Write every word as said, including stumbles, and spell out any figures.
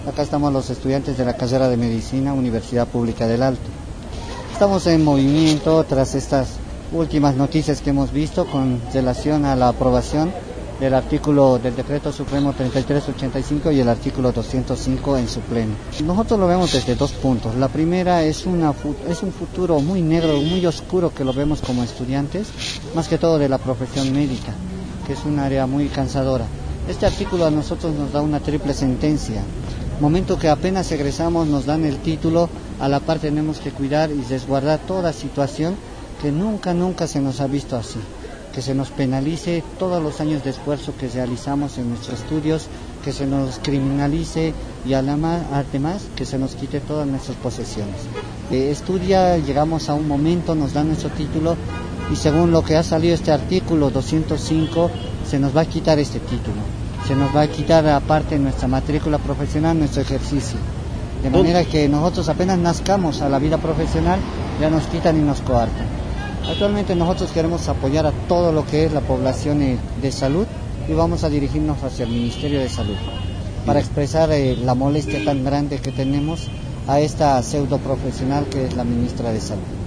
Acá estamos los estudiantes de la carrera de Medicina, Universidad Pública del Alto. Estamos en movimiento tras estas últimas noticias que hemos visto con relación a la aprobación del artículo del Decreto Supremo treinta y tres ochenta y cinco y el artículo doscientos cinco en su pleno. Nosotros lo vemos desde dos puntos. La primera es, una, es un futuro muy negro, muy oscuro que lo vemos como estudiantes, más que todo de la profesión médica, que es un área muy cansadora. Este artículo a nosotros nos da una triple sentencia. Momento que apenas egresamos nos dan el título, a la par tenemos que cuidar y resguardar toda situación que nunca, nunca se nos ha visto así. Que se nos penalice todos los años de esfuerzo que realizamos en nuestros estudios, que se nos criminalice y además que se nos quite todas nuestras posesiones. Eh, estudia, llegamos a un momento, nos dan nuestro título y según lo que ha salido este artículo doscientos cinco, se nos va a quitar este título. Se nos va a quitar aparte nuestra matrícula profesional, nuestro ejercicio. De manera que nosotros apenas nazcamos a la vida profesional, ya nos quitan y nos coartan. Actualmente nosotros queremos apoyar a todo lo que es la población de salud y vamos a dirigirnos hacia el Ministerio de Salud para expresar eh, la molestia tan grande que tenemos a esta pseudo profesional que es la ministra de Salud.